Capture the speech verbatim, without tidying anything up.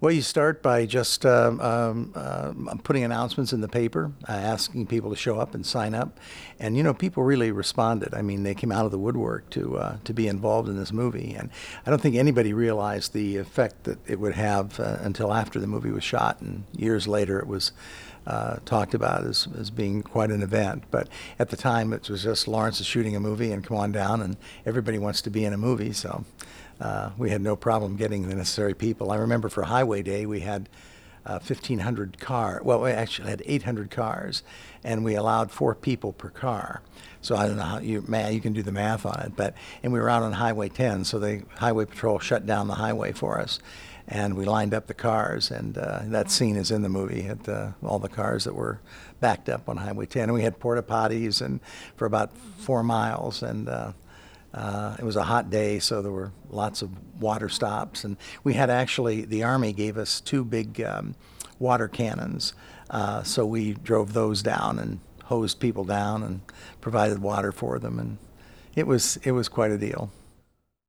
Well, you start by just um, um, uh, putting announcements in the paper, uh, asking people to show up and sign up, and you know people really responded. I mean, they came out of the woodwork to uh, to be involved in this movie, and I don't think anybody realized the effect that it would have uh, until after the movie was shot, and years later it was uh, talked about as, as being quite an event. But at the time, it was just Lawrence is shooting a movie, and come on down, and everybody wants to be in a movie, so. Uh, we had no problem getting the necessary people. I remember for Highway Day, we had uh, fifteen hundred cars. Well, we actually had eight hundred cars, and we allowed four people per car. So I don't know how you, man, you can do the math on it. But and we were out on Highway ten, so the Highway Patrol shut down the highway for us, and we lined up the cars. And uh, that scene is in the movie. At uh, all the cars that were backed up on Highway ten, and we had porta potties and for about four miles, and. Uh, Uh, it was a hot day, so there were lots of water stops, and we had actually the Army gave us two big um, water cannons, uh, so we drove those down and hosed people down and provided water for them, and it was it was quite a deal.